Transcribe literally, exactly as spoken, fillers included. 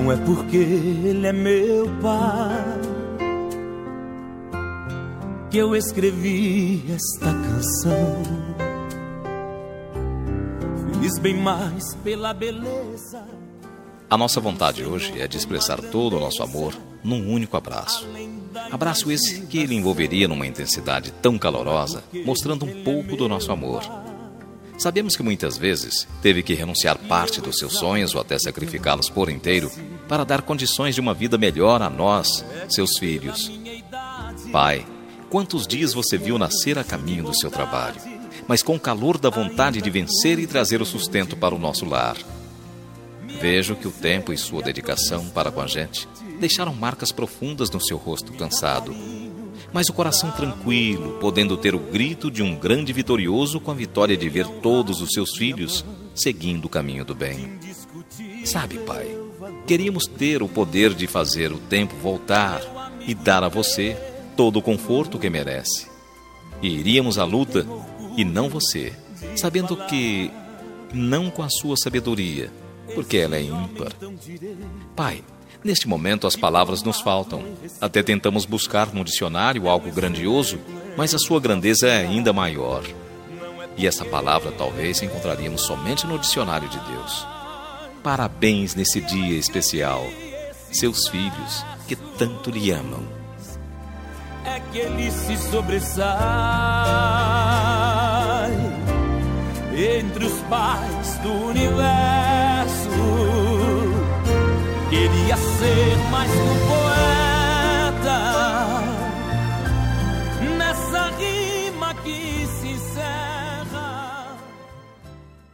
Não é porque ele é meu pai que eu escrevi esta canção. Fiz bem mais pela beleza. A nossa vontade hoje é de expressar todo o nosso amor num único abraço. Abraço esse que ele envolveria numa intensidade tão calorosa, mostrando um pouco do nosso amor. Sabemos que muitas vezes teve que renunciar parte dos seus sonhos ou até sacrificá-los por inteiro para dar condições de uma vida melhor a nós, seus filhos. Pai, quantos dias você viu nascer a caminho do seu trabalho, mas com o calor da vontade de vencer e trazer o sustento para o nosso lar. Vejo que o tempo e sua dedicação para com a gente deixaram marcas profundas no seu rosto cansado, mas o coração tranquilo, podendo ter o grito de um grande vitorioso com a vitória de ver todos os seus filhos seguindo o caminho do bem. Sabe, Pai, queríamos ter o poder de fazer o tempo voltar e dar a você todo o conforto que merece. E iríamos à luta, e não você, sabendo que não com a sua sabedoria, porque ela é ímpar. Pai, neste momento as palavras nos faltam. Até tentamos buscar no dicionário algo grandioso, mas a sua grandeza é ainda maior. E essa palavra talvez encontraríamos somente no dicionário de Deus. Parabéns nesse dia especial, seus filhos que tanto lhe amam. É que ele se sobressai entre os pais do universo. Queria ser mais que um